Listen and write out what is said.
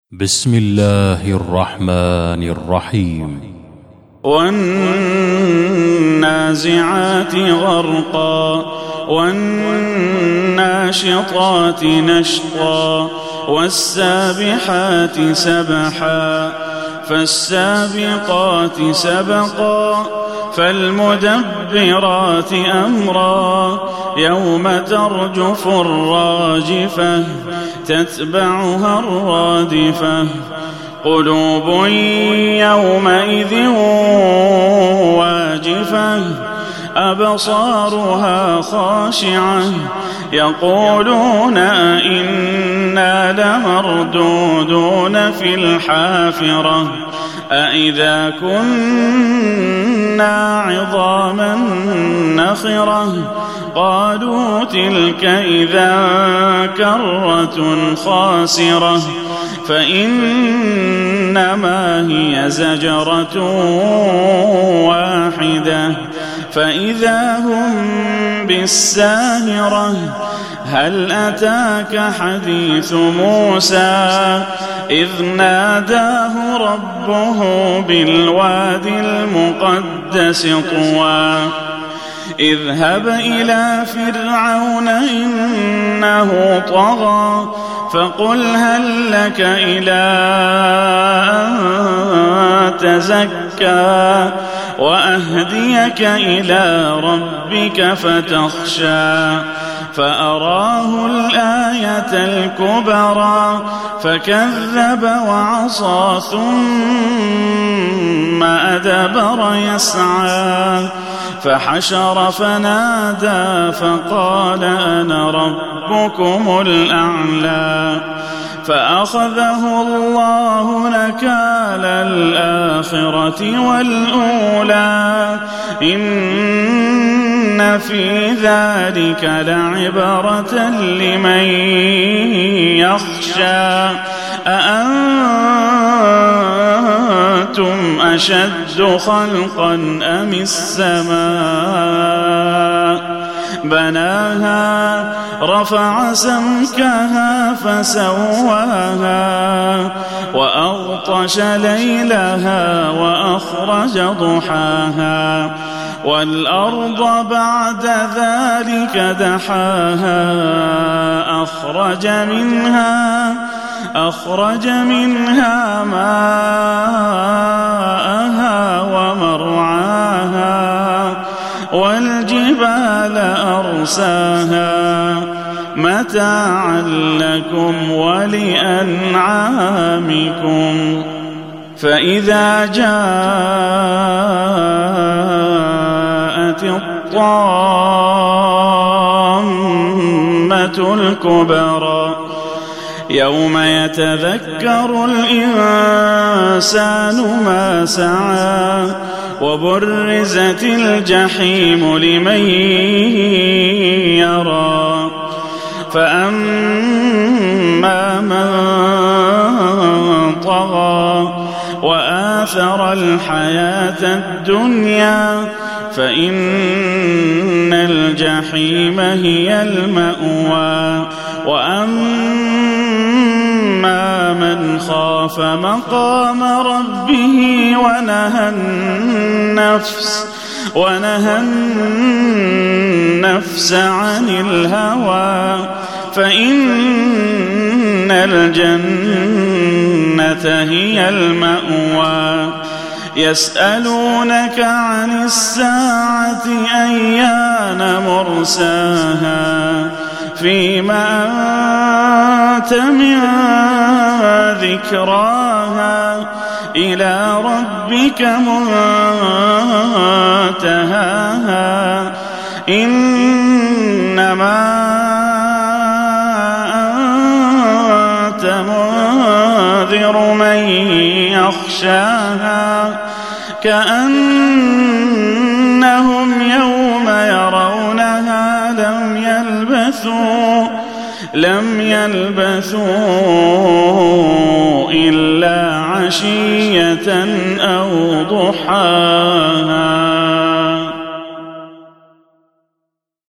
بسم الله الرحمن الرحيم. والنازعات غرقا والناشطات نشطا والسابحات سبحا فالسابقات سبقا فالمدبرات أمرا يوم ترجف الراجفة تتبعها الرادفة قلوب يومئذ واجفة أبصارها خاشعة يقولون أئنا لمردودون في الحافرة أئذا كنا عظاما نخرة قالوا تلك إذا كرة خاسرة فإنما هي زجرة واحدة فإذا هم بالساهرة هل أتاك حديث موسى إذ ناداه ربه بالواد المقدس طوى اذهب إلى فرعون إنه طغى فقل هل لك إلى أن تزكى وأهديك إلى ربك فتخشى فأراه الآية الكبرى فكذب وعصى ثم أدبر يسعى فحشر فنادى فقال أنا ربكم الأعلى فأخذه الله نكال الآخرة والأولى إن في ذلك لعبرة لمن يخشى أأنتم أشد خلقا أم السماء بناها رفع سمكها فسواها وأغطش ليلها وأخرج ضحاها والأرض بعد ذلك دحاها أخرج منها ماءها ومرعاها والجبال أرساها متاعا لكم ولأنعامكم فإذا جاءت الطامة الكبرى يوم يتذكر الإنسان ما سعى وبرزت الجحيم لمن يرى فأما من طغى وآثر الحياة الدنيا فإن الجحيم هي المأوى وأما من خاف مقام ربه ونهى النفس عن الهوى فإن الجنة هي المأوى يسألونك عن الساعة أيان مرساها فيما أنت من ذكراها إلى ربك منتهاها إنما أنت منذر من يخشاها كأنهم يوم يرونها لم يلبثوا إلا عشية أو ضحاها.